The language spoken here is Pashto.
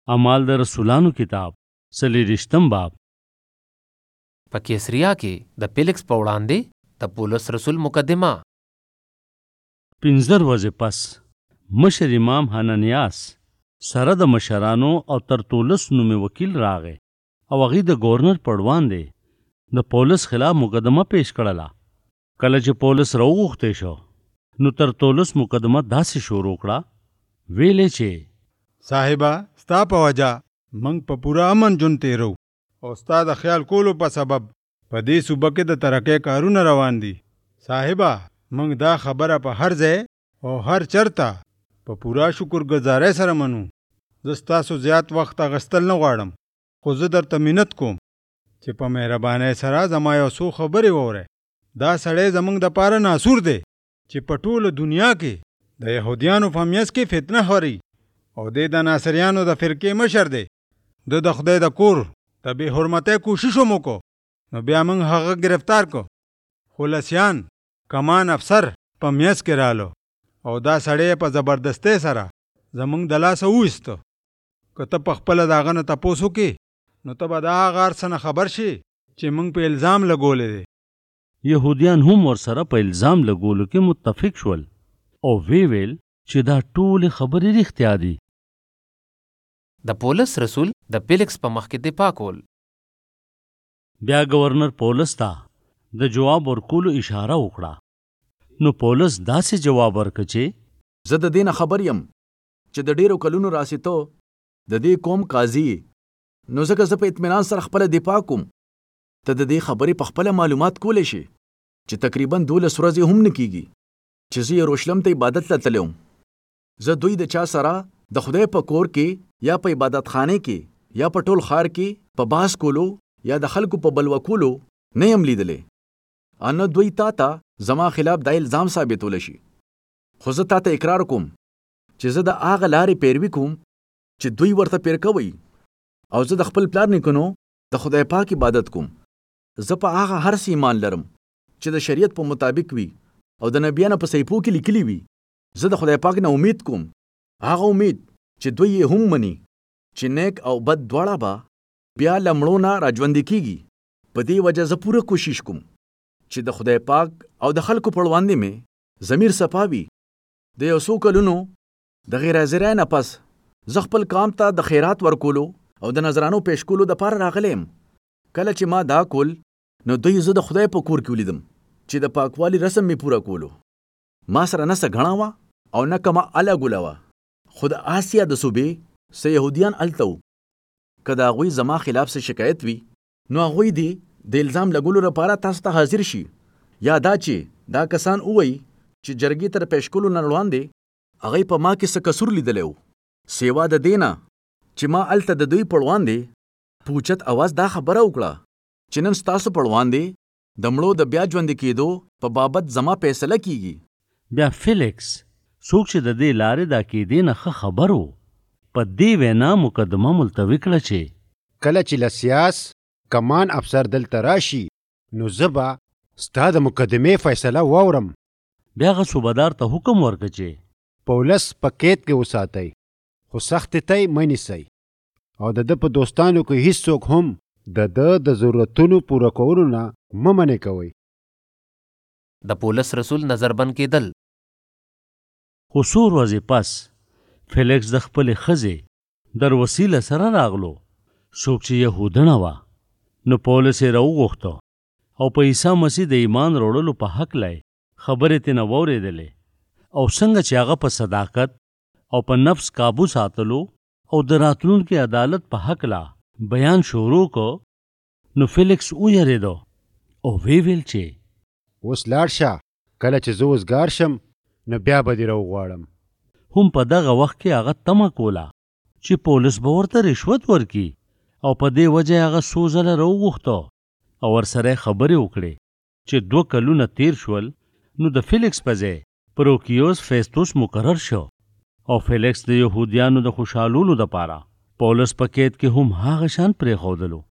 اعمال د رسولانو کتاب 40 باب. په کیسریا کې د فیلکس په وړاندې د پولس رسول مقدمه. 15 ورځې پس مشر امام حنانیاس سره د مشرانو او ترتولس نومي وکیل راغی او هغې د گورنر په وړاندې د پولس خلاف مقدمه پیش کړله. کله چې پولس راوغوښتی شو نو ترتولس مقدمه داسې شروع کړه، ویلې چې صاحبه ستا په وجه موږ په پوره امن ژوند تیرو او ستا د خیال کولو په سبب په دې صوبه کې د ترقۍ کارونه روان دي. صاحبه موږ دا خبره په هر ځای او هر چرته په پوره شکرګزارۍ سره منو. زه ستاسو زیات وخت اخیستل نه غواړم، خو زه درته منت کوم چې په مهربانۍ سره زما یو څو خبرې واورئ. دا سړی زموږ دپاره ناسور دی چې په ټوله دنیا کې د یهودیانو په منځ کې فتنه خوري او د ناصریانو د فرقې مشر دی. د خدای د کور د بې حرمتۍ کوشش هم وکړو، نو بیا موږ هغه گرفتار کو. خلصیان کمان افسر په منځ کې رالو او دا سړی په زبردستۍ سره زموږ د لاسه وویسته. که ته په خپله د هغه نه تپوس وکړې نو ته به د هغه هر څه نه خبر شي چې موږ په الزام لګولی دی. یهودیان هم ورسره په الزام لګولو کې متفق شول او ویل چې دا ټولې خبرې رښتیا دي. د پولس رسول د فیلکس په مخ کې دفاع کول. بیا گورنر پولس ته د جواب ورکولو اشاره وکړه. نو پولس داسې جواب ورکړ چې زه د دې نه خبر یم چې د ډیرو کلونو راسیتو د دې قوم قاضي، نو ځکه زه په اطمینان سره خپله دفاع کوم. ته د دې خبرې په خپله معلومات کولی شي چې تقریبا 12 ورځې هم نه کیږي چې زه یروشلم ته عبادت ته تللی وم. زه دوی د چا سره د خدای په کور کې یا په عبادت خانه کې یا په ټول ښار کې په باس کولو یا د خلکو په بلوه کولو نه یم لیدلی. نه دوی تا ته زما خلاف دا الزام ثابتولی شي. خو زه تا ته اقرار کوم چې زه د هغه لارې پیروي کوم چې دوی ورته پیر کوي، او زه د خپل پلار نیکونو د خدای پاک عبادت کوم. زه په هغه هر څه ایمان لرم چې د شریعت په مطابق وي او د نبیانو په صحیفو کې لیکلي وي. زه د خدای پاک نه امید کوم، هغه امید چې دوی یې هم مني چې نیک او بد دواړه به بیا له مړو نه راژوندي کیږي. په دې وجه زه پوره کوشش کوم چې د خدای پاک او د خلکو په وړاندې مې ضمیر صفا وي. د یو څو کلونو د غیر حاضرۍ نه پس زه خپل قام ته د خیرات ورکولو او د نظرانو پیش کولو دپاره راغلی یم. کله چې ما دا کول نو دوی زه د خدای په کور کې ولیدم چې د پاکوالي رسم مې پوره کولو. ما سره نه څه غڼه وه او نه کومه اله ګوله وه، خو د آسیا د صوبې څه یهودیان هلته وو. که د هغوی زما خلاف څه شکایت وي نو هغوی دې د الزام لګولو لپاره تاسو ته حاضر شي، یا دا چې دا کسان ووایي چې جرګې تر پیش کولو نه وړاندې هغوی په ما کې څه قصور لیدلی و، سیوا د دې نه چې ما هلته د دوی په وړاندې په اوچت اواز دا خبره وکړه چې نن ستاسو په وړاندې د مړو د بیا ژوندي کېدو په بابت زما فیصله کیږي. بیا فیلکس څوک چې د دې لارې د عقیدې نه ښه خبر و، په دې وینا مقدمه ملتوي کړه چې کله چې لسیاس کمان افسر دلته راشي نو زه به ستا د مقدمې فیصله واورم. بیا هغه صوبهدار ته حکم ورکړه چې پولس په قید کې وساتئ، خو سختې ته یې مه نیسئ، او د ده په دوستانو کې هیڅوک هم د ده د ضرورتونو پوره کولو نه مه منع کوئ. د پولس رسول نظربند کېدل. خو څو ورځې پس فیلکس د خپلې ښځې دروسیله سره راغلو، څوک چې یهودنه وه. نو پولس یې راوغوښته او په عیسی مسیح د ایمان راوړلو په هکله خبرې ترېنه واورېدلې، او څنګه چې هغه په صداقت او په نفس قابو ساتلو او د راتلونکي عدالت په هکله بیان شروع کو. نو فیلکس ویرېدو او ویل چې اوس لاړ شه، کله چې زه وزګار شم نو بیا به دې راوغواړم. هم په دغه وخت کې هغه تمه کوله چې پولس به ورته رشوت ورکړي، او په دې وجه هغه څو ځله راوغوښته او ورسره خبرې وکړې چې 2 کلونه تیر شول. نو د فیلکس په ځای پروکیوس فیستوس مقرر شو، او فیلکس د یهودیانو د خوشحالولو دپاره پولس په قید کې هم هغه شان پرېښودلو